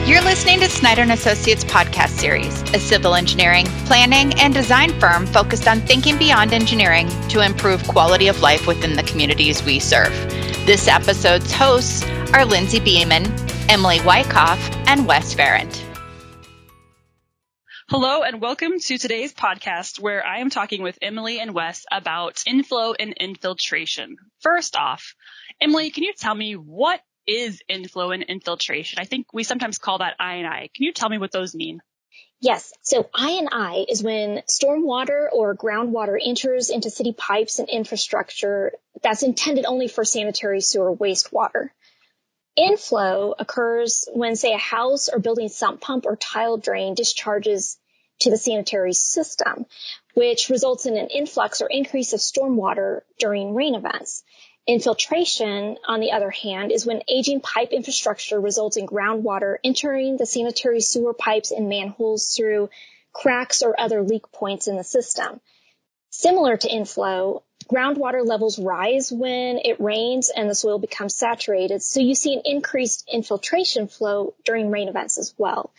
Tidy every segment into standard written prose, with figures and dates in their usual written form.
You're listening to Snyder & Associates podcast series, a civil engineering, planning, and design firm focused on thinking beyond engineering to improve quality of life within the communities we serve. This episode's hosts are Lindsay Beeman, Emily Wyckoff, and Wes Farrant. Hello and welcome to today's podcast where I am talking with Emily and Wes about inflow and infiltration. First off, Emily, can you tell me what is inflow and infiltration? I think we sometimes call that I&I. Can you tell me what those mean? Yes. So I&I is when stormwater or groundwater enters into city pipes and infrastructure that's intended only for sanitary sewer wastewater. Inflow occurs when, say, a house or building sump pump or tile drain discharges to the sanitary system, which results in an influx or increase of stormwater during rain events. Infiltration, on the other hand, is when aging pipe infrastructure results in groundwater entering the sanitary sewer pipes and manholes through cracks or other leak points in the system. Similar to inflow, groundwater levels rise when it rains and the soil becomes saturated, so you see an increased infiltration flow during rain events as well.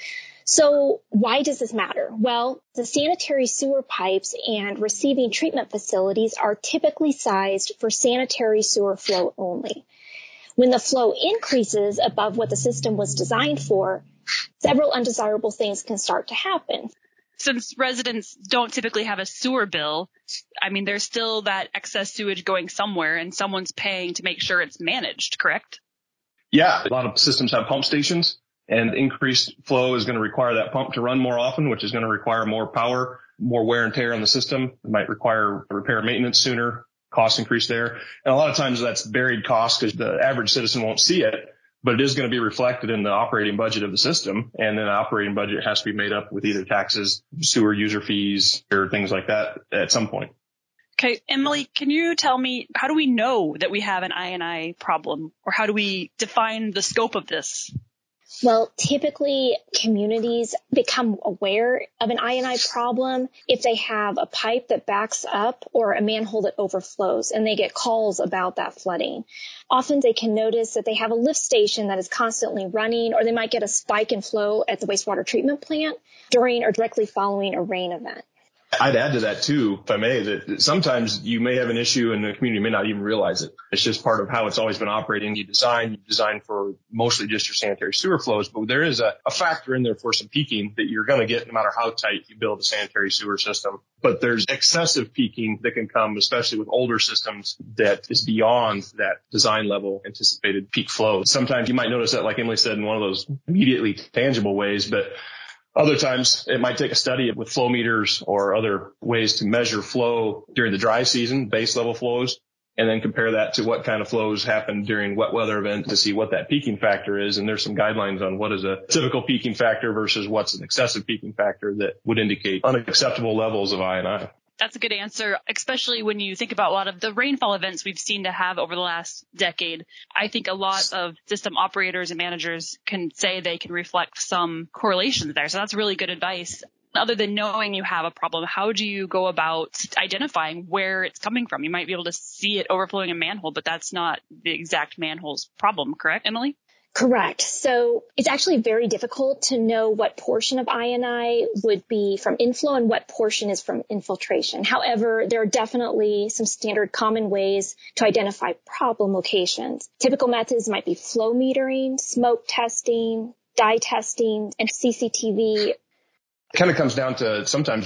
So why does this matter? Well, the sanitary sewer pipes and receiving treatment facilities are typically sized for sanitary sewer flow only. When the flow increases above what the system was designed for, several undesirable things can start to happen. Since residents don't typically have a sewer bill, there's still that excess sewage going somewhere and someone's paying to make sure it's managed, correct? Yeah, a lot of systems have pump stations. And increased flow is going to require that pump to run more often, which is going to require more power, more wear and tear on the system. It might require repair and maintenance sooner, cost increase there. And a lot of times that's buried cost because the average citizen won't see it, but it is going to be reflected in the operating budget of the system. And then the operating budget has to be made up with either taxes, sewer user fees, or things like that at some point. Okay, Emily, can you tell me, how do we know that we have an I&I problem, or how do we define the scope of this? Well, typically communities become aware of an I&I problem if they have a pipe that backs up or a manhole that overflows, and they get calls about that flooding. Often they can notice that they have a lift station that is constantly running, or they might get a spike in flow at the wastewater treatment plant during or directly following a rain event. I'd add to that too, if I may, that sometimes you may have an issue and the community may not even realize it. It's just part of how it's always been operating. You design for mostly just your sanitary sewer flows, but there is a factor in there for some peaking that you're going to get no matter how tight you build a sanitary sewer system. But there's excessive peaking that can come, especially with older systems, that is beyond that design level anticipated peak flow. Sometimes you might notice that, like Emily said, in one of those immediately tangible ways, but other times it might take a study with flow meters or other ways to measure flow during the dry season, base level flows, and then compare that to what kind of flows happen during wet weather events to see what that peaking factor is. And there's some guidelines on what is a typical peaking factor versus what's an excessive peaking factor that would indicate unacceptable levels of I&I. That's a good answer, especially when you think about a lot of the rainfall events we've seen to have over the last decade. I think a lot of system operators and managers can say they can reflect some correlations there. So that's really good advice. Other than knowing you have a problem, how do you go about identifying where it's coming from? You might be able to see it overflowing a manhole, but that's not the exact manhole's problem, correct, Emily? Correct. So it's actually very difficult to know what portion of I&I would be from inflow and what portion is from infiltration. However, there are definitely some standard common ways to identify problem locations. Typical methods might be flow metering, smoke testing, dye testing, and CCTV. It kind of comes down to sometimes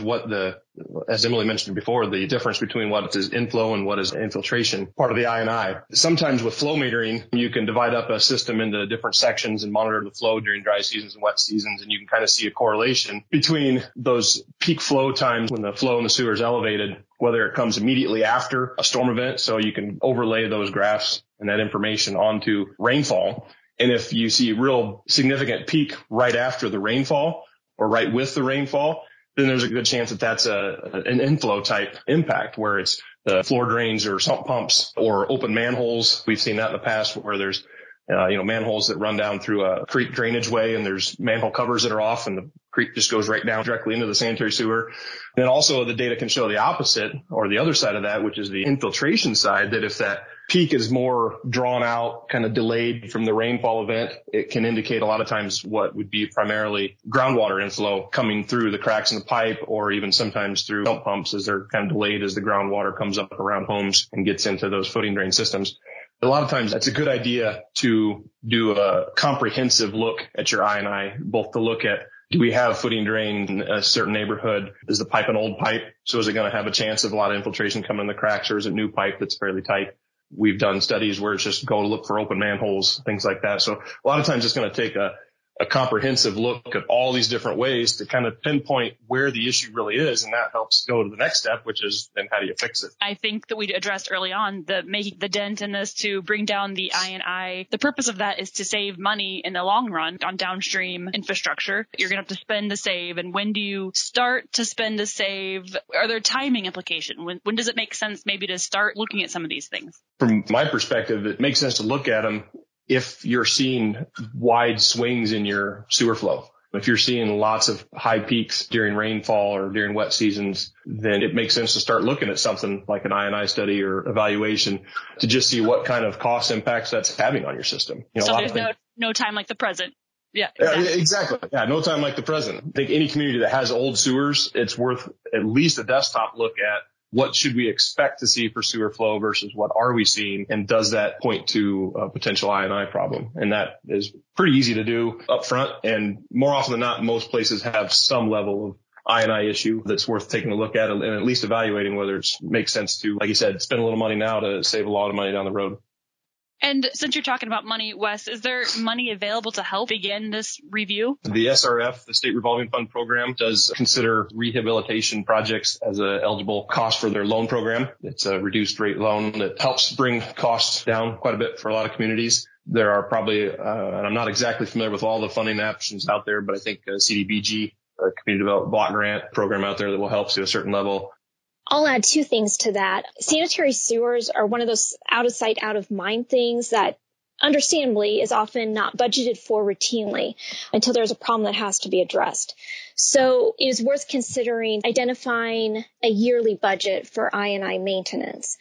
as Emily mentioned before, the difference between what is inflow and what is infiltration, part of the I&I. Sometimes with flow metering, you can divide up a system into different sections and monitor the flow during dry seasons and wet seasons, and you can kind of see a correlation between those peak flow times when the flow in the sewer is elevated, whether it comes immediately after a storm event, so you can overlay those graphs and that information onto rainfall. And if you see real significant peak right after the rainfall, or right with the rainfall, then there's a good chance that that's an inflow type impact where it's the floor drains or sump pumps or open manholes. We've seen that in the past where there's, manholes that run down through a creek drainage way and there's manhole covers that are off and the creek just goes right down directly into the sanitary sewer. Then also the data can show the opposite or the other side of that, which is the infiltration side, that if that peak is more drawn out, kind of delayed from the rainfall event, it can indicate a lot of times what would be primarily groundwater inflow coming through the cracks in the pipe, or even sometimes through sump pumps as they're kind of delayed as the groundwater comes up around homes and gets into those footing drain systems. A lot of times it's a good idea to do a comprehensive look at your I&I, both to look at, do we have footing drain in a certain neighborhood? Is the pipe an old pipe? So is it going to have a chance of a lot of infiltration coming in the cracks, or is it new pipe that's fairly tight? We've done studies where it's just go look for open manholes, things like that. So a lot of times it's going to take a comprehensive look at all these different ways to kind of pinpoint where the issue really is. And that helps go to the next step, which is then how do you fix it? I think that we addressed early on making the dent in this to bring down the I&I. The purpose of that is to save money in the long run on downstream infrastructure. You're going to have to spend to save. And when do you start to spend to save? Are there timing implications? When does it make sense maybe to start looking at some of these things? From my perspective, it makes sense to look at them if you're seeing wide swings in your sewer flow. If you're seeing lots of high peaks during rainfall or during wet seasons, then it makes sense to start looking at something like an I&I study or evaluation to just see what kind of cost impacts that's having on your system. So there's no time like the present. Yeah, exactly. Yeah, no time like the present. I think any community that has old sewers, it's worth at least a desktop look at what should we expect to see for sewer flow versus what are we seeing, and does that point to a potential I&I problem? And that is pretty easy to do up front. And more often than not, most places have some level of I&I issue that's worth taking a look at and at least evaluating whether it makes sense to, like you said, spend a little money now to save a lot of money down the road. And since you're talking about money, Wes, is there money available to help begin this review? The SRF, the State Revolving Fund Program, does consider rehabilitation projects as an eligible cost for their loan program. It's a reduced rate loan that helps bring costs down quite a bit for a lot of communities. There are probably, and I'm not exactly familiar with all the funding options out there, but I think CDBG, a Community Development Block Grant program out there that will help to a certain level. I'll add two things to that. Sanitary sewers are one of those out of sight, out of mind things that understandably is often not budgeted for routinely until there's a problem that has to be addressed. So it is worth considering identifying a yearly budget for I&I maintenance.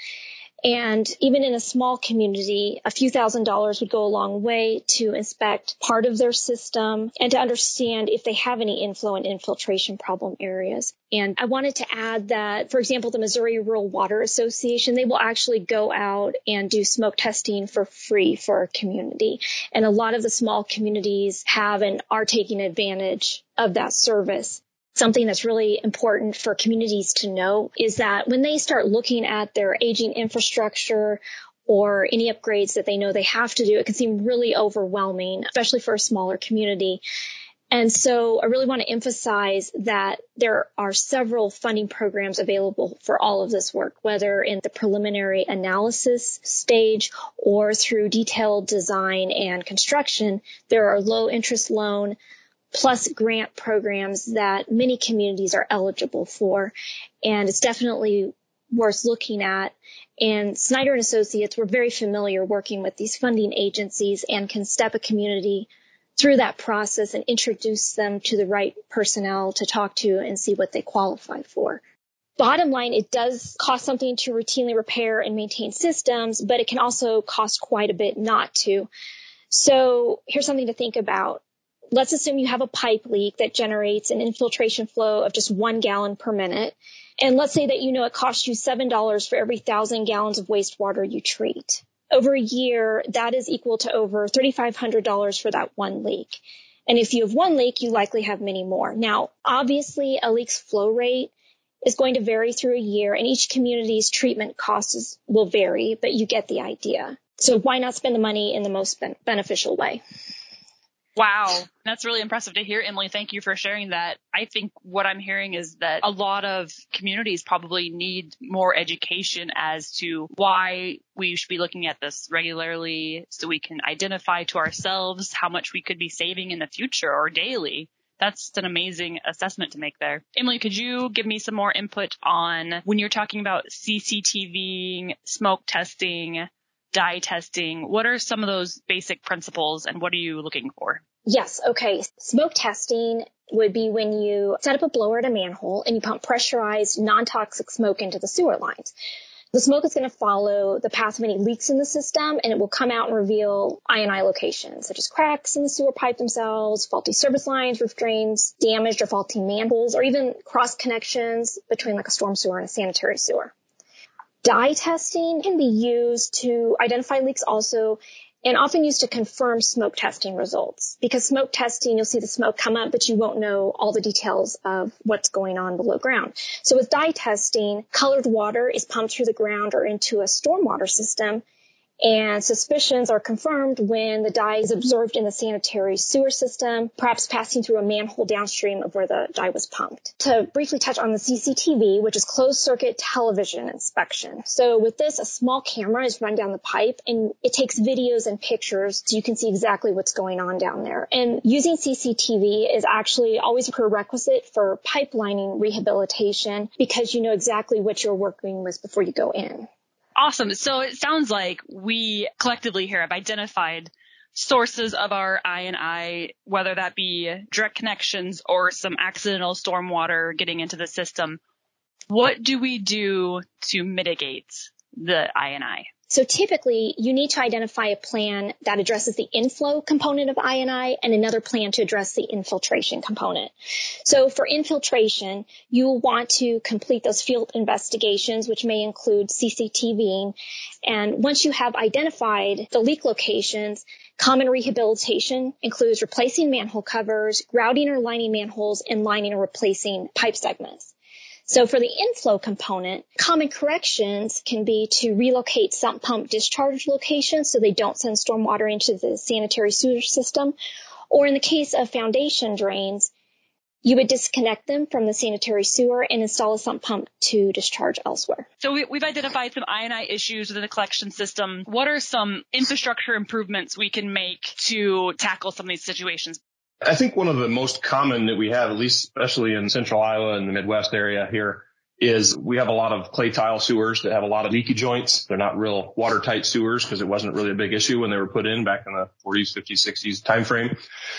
And even in a small community, a few $1,000s would go a long way to inspect part of their system and to understand if they have any inflow and infiltration problem areas. And I wanted to add that, for example, the Missouri Rural Water Association, they will actually go out and do smoke testing for free for our community. And a lot of the small communities have and are taking advantage of that service. Something that's really important for communities to know is that when they start looking at their aging infrastructure or any upgrades that they know they have to do, it can seem really overwhelming, especially for a smaller community. And so I really want to emphasize that there are several funding programs available for all of this work, whether in the preliminary analysis stage or through detailed design and construction. There are low interest loan plus grant programs that many communities are eligible for. And it's definitely worth looking at. And Snyder and Associates, we're very familiar working with these funding agencies and can step a community through that process and introduce them to the right personnel to talk to and see what they qualify for. Bottom line, it does cost something to routinely repair and maintain systems, but it can also cost quite a bit not to. So here's something to think about. Let's assume you have a pipe leak that generates an infiltration flow of just 1 gallon per minute. And let's say that it costs you $7 for every 1,000 gallons of wastewater you treat. Over a year, that is equal to over $3,500 for that one leak. And if you have one leak, you likely have many more. Now, obviously, a leak's flow rate is going to vary through a year, and each community's treatment costs will vary, but you get the idea. So why not spend the money in the most beneficial way? Wow. That's really impressive to hear, Emily. Thank you for sharing that. I think what I'm hearing is that a lot of communities probably need more education as to why we should be looking at this regularly so we can identify to ourselves how much we could be saving in the future or daily. That's an amazing assessment to make there. Emily, could you give me some more input on when you're talking about CCTVing, smoke testing, dye testing? What are some of those basic principles and what are you looking for? Yes. Okay. Smoke testing would be when you set up a blower at a manhole and you pump pressurized non-toxic smoke into the sewer lines. The smoke is going to follow the path of any leaks in the system, and it will come out and reveal I&I locations, such as cracks in the sewer pipe themselves, faulty service lines, roof drains, damaged or faulty manholes, or even cross connections between like a storm sewer and a sanitary sewer. Dye testing can be used to identify leaks also, and often used to confirm smoke testing results. Because smoke testing, you'll see the smoke come up, but you won't know all the details of what's going on below ground. So with dye testing, colored water is pumped through the ground or into a stormwater system, and suspicions are confirmed when the dye is observed in the sanitary sewer system, perhaps passing through a manhole downstream of where the dye was pumped. To briefly touch on the CCTV, which is closed circuit television inspection. So with this, a small camera is run down the pipe and it takes videos and pictures so you can see exactly what's going on down there. And using CCTV is actually always a prerequisite for pipelining rehabilitation because you know exactly what you're working with before you go in. Awesome. So it sounds like we collectively here have identified sources of our I&I, whether that be direct connections or some accidental stormwater getting into the system. What do we do to mitigate the I&I? So typically, you need to identify a plan that addresses the inflow component of I&I and another plan to address the infiltration component. So for infiltration, you will want to complete those field investigations, which may include CCTVing. And once you have identified the leak locations, common rehabilitation includes replacing manhole covers, grouting or lining manholes, and lining or replacing pipe segments. So for the inflow component, common corrections can be to relocate sump pump discharge locations so they don't send stormwater into the sanitary sewer system. Or in the case of foundation drains, you would disconnect them from the sanitary sewer and install a sump pump to discharge elsewhere. So we've identified some I&I issues within the collection system. What are some infrastructure improvements we can make to tackle some of these situations? I think one of the most common that we have, at least especially in central Iowa and the Midwest area here, is we have a lot of clay tile sewers that have a lot of leaky joints. They're not real watertight sewers because it wasn't really a big issue when they were put in back in the 40s, 50s, 60s timeframe.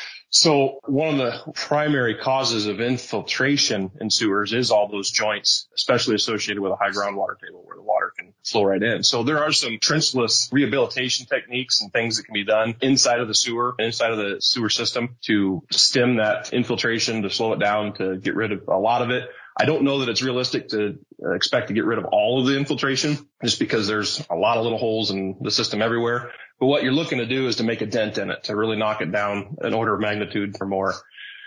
So one of the primary causes of infiltration in sewers is all those joints, especially associated with a high groundwater table where the water can flow right in. So there are some trenchless rehabilitation techniques and things that can be done inside of the sewer system to stem that infiltration, to slow it down, to get rid of a lot of it. I don't know that it's realistic to expect to get rid of all of the infiltration just because there's a lot of little holes in the system everywhere. But what you're looking to do is to make a dent in it, to really knock it down an order of magnitude or more.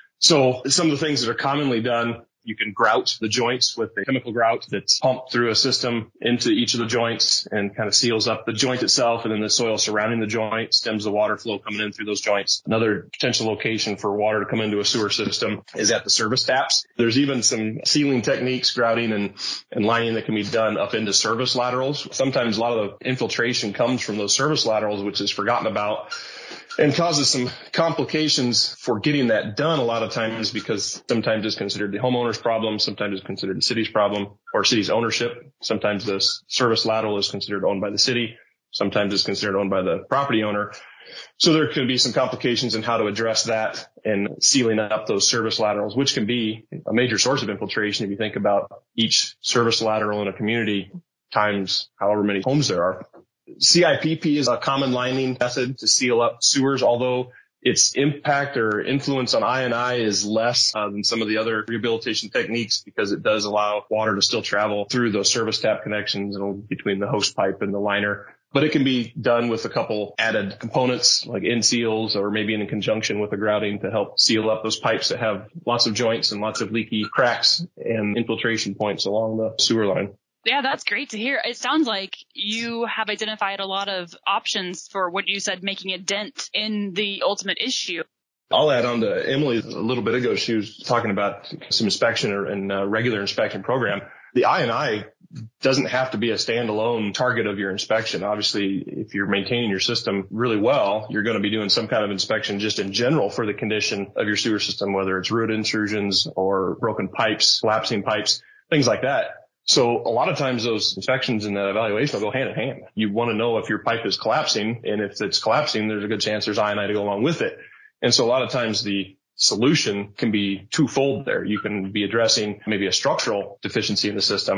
So some of the things that are commonly done, you can grout the joints with a chemical grout that's pumped through a system into each of the joints and kind of seals up the joint itself, and then the soil surrounding the joint stems the water flow coming in through those joints. Another potential location for water to come into a sewer system is at the service taps. There's even some sealing techniques, grouting and lining that can be done up into service laterals. Sometimes a lot of the infiltration comes from those service laterals, which is forgotten about, and causes some complications for getting that done a lot of times because sometimes it's considered the homeowner's problem, sometimes it's considered the city's problem or city's ownership. Sometimes the service lateral is considered owned by the city. Sometimes it's considered owned by the property owner. So there could be some complications in how to address that and sealing up those service laterals, which can be a major source of infiltration if you think about each service lateral in a community times however many homes there are. CIPP is a common lining method to seal up sewers, although its impact or influence on I&I is less than some of the other rehabilitation techniques because it does allow water to still travel through those service tap connections between the hose pipe and the liner. But it can be done with a couple added components like end seals or maybe in conjunction with a grouting to help seal up those pipes that have lots of joints and lots of leaky cracks and infiltration points along the sewer line. Yeah, that's great to hear. It sounds like you have identified a lot of options for what you said, making a dent in the ultimate issue. I'll add on to Emily a little bit ago. She was talking about some inspection and regular inspection program. The I&I doesn't have to be a standalone target of your inspection. Obviously, if you're maintaining your system really well, you're going to be doing some kind of inspection just in general for the condition of your sewer system, whether it's root intrusions or broken pipes, collapsing pipes, things like that. So a lot of times those inspections and that evaluation will go hand in hand. You want to know if your pipe is collapsing, and if it's collapsing, there's a good chance there's I&I to go along with it. And so a lot of times the solution can be twofold there. You can be addressing maybe a structural deficiency in the system,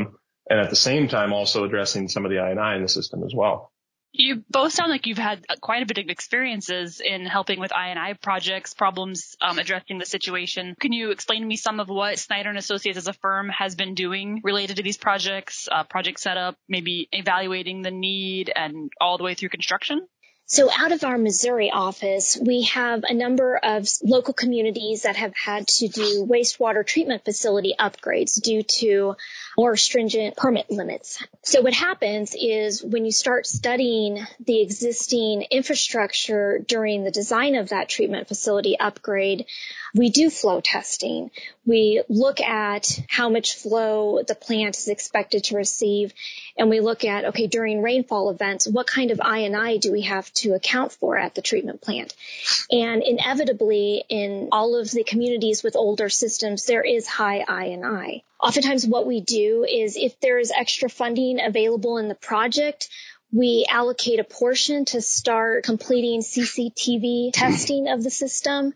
and at the same time also addressing some of the I&I in the system as well. You both sound like you've had quite a bit of experiences in helping with I&I projects, problems, addressing the situation. Can you explain to me some of what Snyder & Associates as a firm has been doing related to these projects, project setup, maybe evaluating the need and all the way through construction? So out of our Missouri office, we have a number of local communities that have had to do wastewater treatment facility upgrades due to more stringent permit limits. So what happens is when you start studying the existing infrastructure during the design of that treatment facility upgrade, we do flow testing. We look at how much flow the plant is expected to receive, and we look at, okay, during rainfall events, what kind of I&I do we have to account for at the treatment plant? And inevitably, in all of the communities with older systems, there is high I&I. Oftentimes what we do is if there is extra funding available in the project, we allocate a portion to start completing CCTV testing of the system.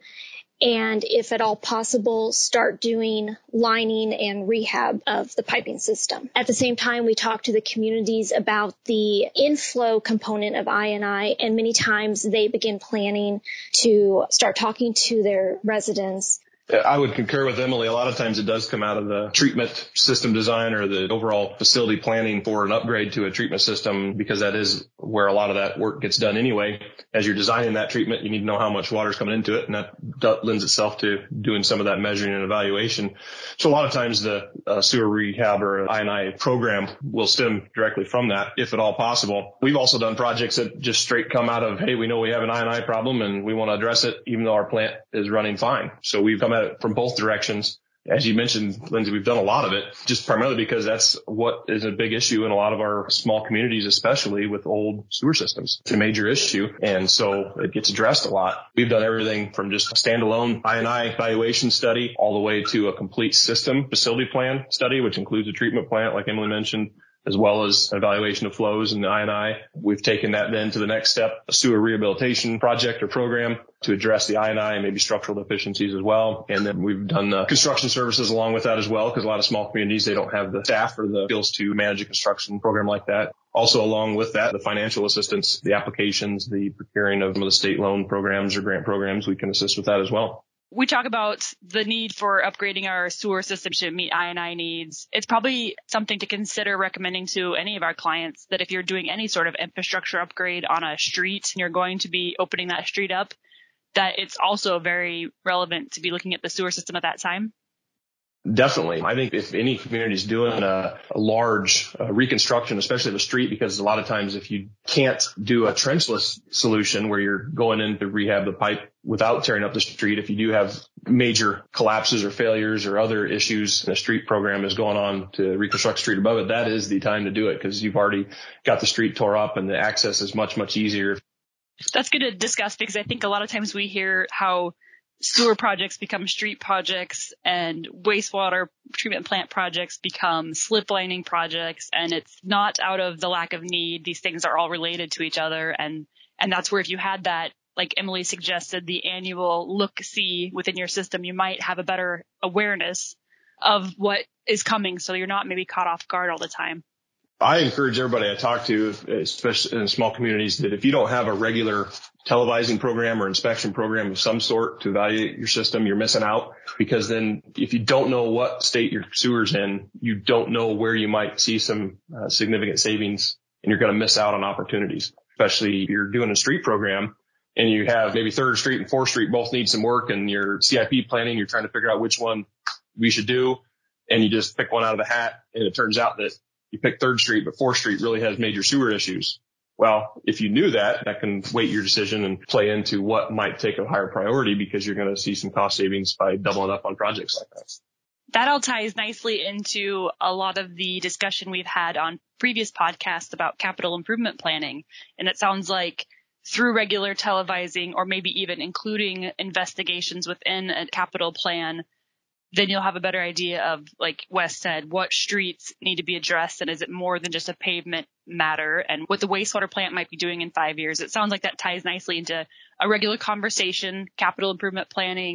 And if at all possible, start doing lining and rehab of the piping system. At the same time, we talk to the communities about the inflow component of I&I, and many times they begin planning to start talking to their residents. I would concur with Emily. A lot of times it does come out of the treatment system design or the overall facility planning for an upgrade to a treatment system, because that is where a lot of that work gets done anyway. As you're designing that treatment, you need to know how much water is coming into it, and that lends itself to doing some of that measuring and evaluation. So a lot of times the sewer rehab or I&I program will stem directly from that, if at all possible. We've also done projects that just straight come out of, hey, we know we have an I&I problem and we want to address it, even though our plant is running fine. So we've come at it from both directions. As you mentioned, Lindsay, we've done a lot of it just primarily because that's what is a big issue in a lot of our small communities, especially with old sewer systems. It's a major issue, and so it gets addressed a lot. We've done everything from just a standalone I&I evaluation study all the way to a complete system facility plan study, which includes a treatment plant, like Emily mentioned, as well as evaluation of flows in the I&I. We've taken that then to the next step, a sewer rehabilitation project or program to address the I&I and maybe structural deficiencies as well. And then we've done construction services along with that as well, because a lot of small communities, they don't have the staff or the skills to manage a construction program like that. Also, along with that, the financial assistance, the applications, the procuring of some of the state loan programs or grant programs, we can assist with that as well. We talk about the need for upgrading our sewer system to meet I&I needs. It's probably something to consider recommending to any of our clients that if you're doing any sort of infrastructure upgrade on a street and you're going to be opening that street up, that it's also very relevant to be looking at the sewer system at that time. Definitely. I think if any community is doing a large reconstruction, especially of a street, because a lot of times if you can't do a trenchless solution where you're going in to rehab the pipe without tearing up the street, if you do have major collapses or failures or other issues, and a street program is going on to reconstruct the street above it, that is the time to do it, because you've already got the street tore up and the access is much, much easier. That's good to discuss, because I think a lot of times we hear how sewer projects become street projects and wastewater treatment plant projects become slip lining projects. And it's not out of the lack of need. These things are all related to each other. And that's where if you had that, like Emily suggested, the annual look-see within your system, you might have a better awareness of what is coming. So you're not maybe caught off guard all the time. I encourage everybody I talk to, especially in small communities, that if you don't have a regular televising program or inspection program of some sort to evaluate your system, you're missing out, because then if you don't know what state your sewer's in, you don't know where you might see some significant savings, and you're going to miss out on opportunities, especially if you're doing a street program and you have maybe 3rd Street and 4th Street both need some work, and your CIP planning, you're trying to figure out which one we should do, and you just pick one out of the hat, and it turns out that you pick 3rd Street, but 4th Street really has major sewer issues. Well, if you knew that can weight your decision and play into what might take a higher priority, because you're going to see some cost savings by doubling up on projects like that. That all ties nicely into a lot of the discussion we've had on previous podcasts about capital improvement planning. And it sounds like through regular televising, or maybe even including investigations within a capital plan, then you'll have a better idea of, like Wes said, what streets need to be addressed, and is it more than just a pavement matter, and what the wastewater plant might be doing in 5 years. It sounds like that ties nicely into a regular conversation, capital improvement planning,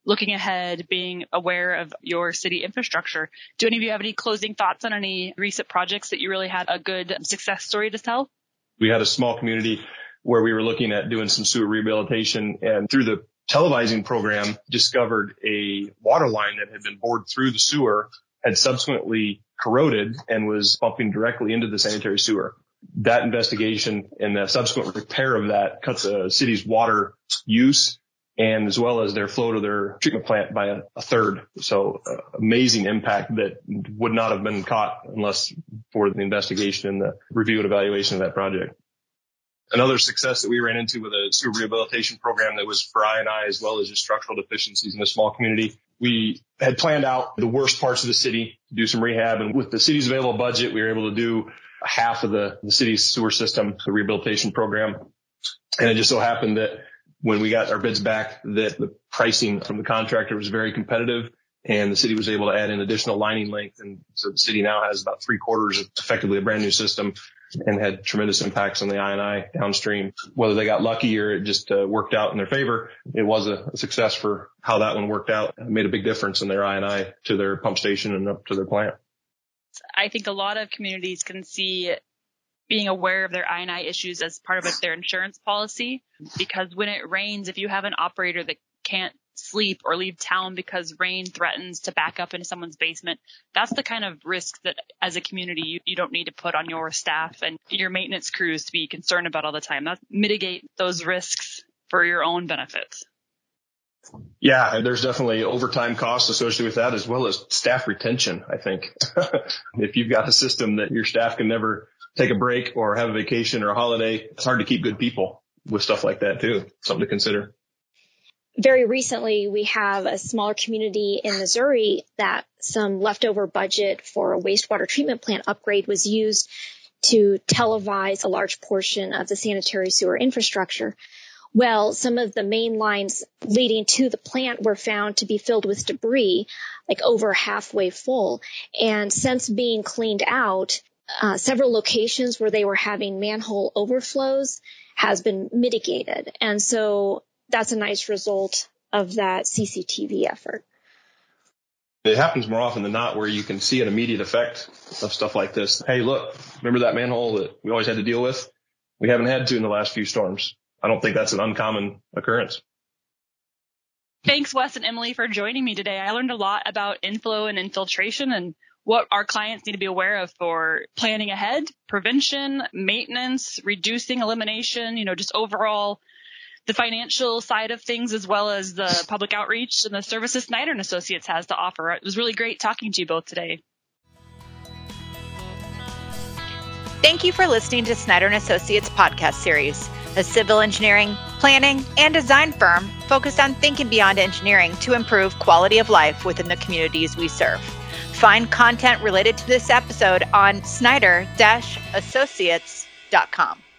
looking ahead, being aware of your city infrastructure. Do any of you have any closing thoughts on any recent projects that you really had a good success story to tell? We had a small community where we were looking at doing some sewer rehabilitation, and through the televising program discovered a water line that had been bored through the sewer, had subsequently corroded and was pumping directly into the sanitary sewer. That investigation and the subsequent repair of that cut the city's water use and as well as their flow to their treatment plant by a third. So amazing impact that would not have been caught unless for the investigation and the review and evaluation of that project. Another success that we ran into with a sewer rehabilitation program that was for I&I as well as just structural deficiencies in a small community. We had planned out the worst parts of the city to do some rehab, and with the city's available budget, we were able to do half of the city's sewer system, the rehabilitation program. And it just so happened that when we got our bids back, that the pricing from the contractor was very competitive, and the city was able to add in additional lining length. And so the city now has about 3/4 of effectively a brand new system and had tremendous impacts on the I&I downstream. Whether they got lucky or it just worked out in their favor, it was a success for how that one worked out. It made a big difference in their I&I to their pump station and up to their plant. I think a lot of communities can see being aware of their I&I issues as part of their insurance policy, because when it rains, if you have an operator that can't sleep or leave town because rain threatens to back up into someone's basement, that's the kind of risk that as a community you don't need to put on your staff and your maintenance crews to be concerned about all the time. That's mitigate those risks for your own benefits. Yeah, there's definitely overtime costs associated with that as well as staff retention, I think. If you've got a system that your staff can never take a break or have a vacation or a holiday, it's hard to keep good people with stuff like that too. Something to consider. Very recently, we have a smaller community in Missouri that some leftover budget for a wastewater treatment plant upgrade was used to televise a large portion of the sanitary sewer infrastructure. Well, some of the main lines leading to the plant were found to be filled with debris, like over halfway full. And since being cleaned out, several locations where they were having manhole overflows has been mitigated. And so that's a nice result of that CCTV effort. It happens more often than not where you can see an immediate effect of stuff like this. Hey, look, remember that manhole that we always had to deal with? We haven't had to in the last few storms. I don't think that's an uncommon occurrence. Thanks, Wes and Emily, for joining me today. I learned a lot about inflow and infiltration and what our clients need to be aware of for planning ahead, prevention, maintenance, reducing, elimination, just overall the financial side of things, as well as the public outreach and the services Snyder and Associates has to offer. It was really great talking to you both today. Thank you for listening to Snyder and Associates podcast series, a civil engineering, planning, and design firm focused on thinking beyond engineering to improve quality of life within the communities we serve. Find content related to this episode on Snyder-Associates.com.